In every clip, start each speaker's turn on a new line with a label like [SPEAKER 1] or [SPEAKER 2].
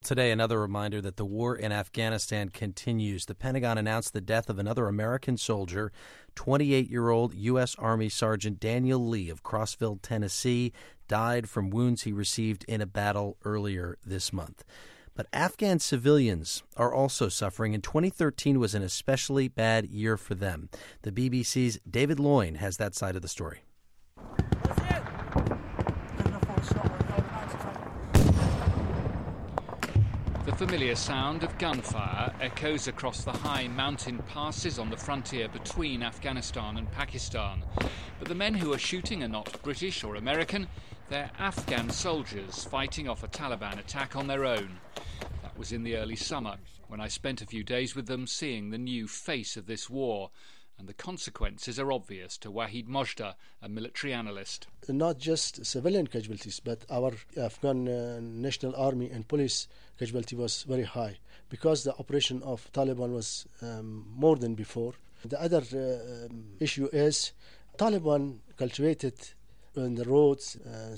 [SPEAKER 1] today, another reminder that the war in Afghanistan continues. The Pentagon announced the death of another American soldier, 28-year-old U.S. Army Sergeant Daniel Lee of Crossville, Tennessee, died from wounds he received in a battle earlier this month. But Afghan civilians are also suffering, and 2013 was an especially bad year for them. The BBC's David Loyne has that side of the story.
[SPEAKER 2] The familiar sound of gunfire echoes across the high mountain passes on the frontier between Afghanistan and Pakistan. But the men who are shooting are not British or American. They're Afghan soldiers fighting off a Taliban attack on their own. That was in the early summer, when I spent a few days with them seeing the new face of this war. And the consequences are obvious to Wahid Mojda, a military analyst.
[SPEAKER 3] Not just civilian casualties, but our Afghan National Army and police casualty was very high because the operation of Taliban was more than before. The other issue is Taliban cultivated on the roads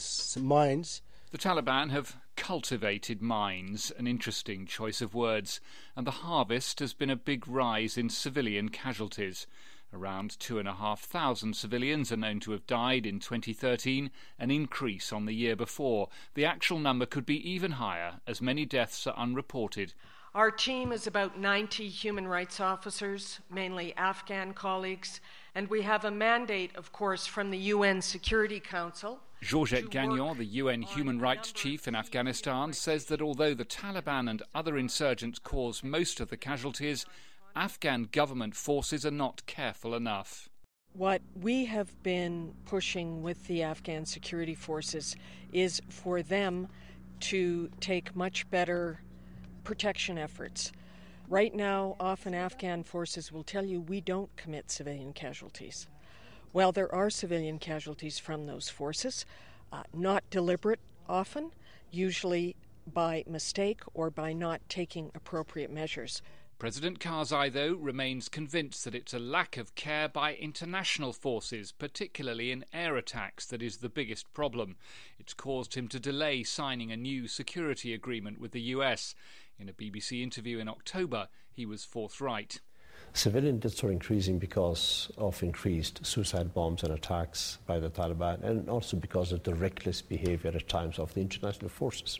[SPEAKER 3] mines.
[SPEAKER 2] The Taliban have cultivated mines, an interesting choice of words, and the harvest has been a big rise in civilian casualties. Around 2,500 civilians are known to have died in 2013, an increase on the year before. The actual number could be even higher, as many deaths are unreported.
[SPEAKER 4] Our team is about 90 human rights officers, mainly Afghan colleagues, and we have a mandate, of course, from the UN Security Council.
[SPEAKER 2] Georgette Gagnon, the UN human rights chief in Afghanistan, says that although the Taliban and other insurgents cause most of the casualties, Afghan government forces are not careful enough.
[SPEAKER 4] What we have been pushing with the Afghan security forces is for them to take much better protection efforts. Right now, often Afghan forces will tell you we don't commit civilian casualties. Well, there are civilian casualties from those forces, not deliberate often, usually by mistake or by not taking appropriate measures.
[SPEAKER 2] President Karzai, though, remains convinced that it's a lack of care by international forces, particularly in air attacks, that is the biggest problem. It's caused him to delay signing a new security agreement with the US. In a BBC interview in October, he was forthright.
[SPEAKER 5] Civilian deaths are increasing because of increased suicide bombs and attacks by the Taliban, and also because of the reckless behavior at times of the international forces.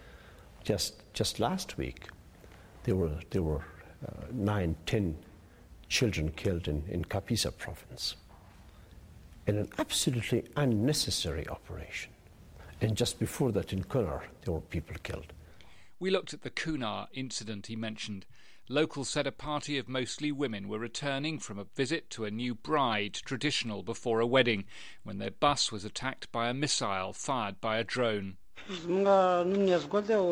[SPEAKER 5] Just last week, there were 9-10 children killed in Kapisa province in an absolutely unnecessary operation. And just before that in Kunar, there were people killed.
[SPEAKER 2] We looked at the Kunar incident he mentioned. Locals said a party of mostly women were returning from a visit to a new bride, traditional before a wedding, when their bus was attacked by a missile fired by a drone.
[SPEAKER 6] My name is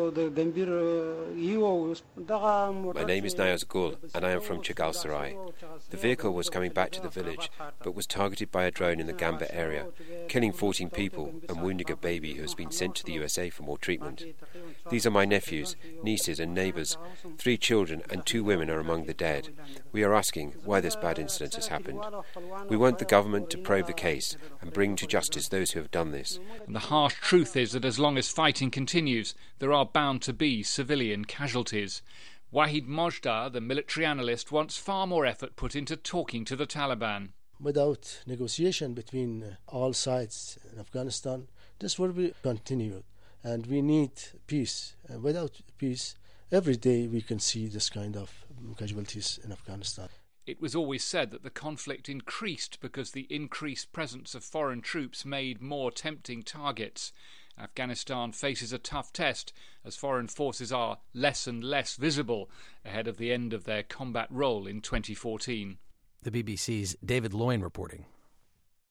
[SPEAKER 6] Nayaz Gul, and I am from Chigalsarai. The vehicle was coming back to the village, but was targeted by a drone in the Gamba area, killing 14 people and wounding a baby who has been sent to the USA for more treatment. These are my nephews, nieces and neighbours. 3 children and 2 women are among the dead. We are asking why this bad incident has happened. We want the government to probe the case and bring to justice those who have done this.
[SPEAKER 2] And the harsh truth is that as long as fighting continues, there are bound to be civilian casualties. Wahid Mojda, the military analyst, wants far more effort put into talking to the Taliban.
[SPEAKER 3] Without negotiation between all sides in Afghanistan, this will be continued, and we need peace. And without peace, every day we can see this kind of casualties in Afghanistan.
[SPEAKER 2] It was always said that the conflict increased because the increased presence of foreign troops made more tempting targets. Afghanistan faces a tough test as foreign forces are less and less visible ahead of the end of their combat role in 2014.
[SPEAKER 1] The BBC's David Loyne reporting.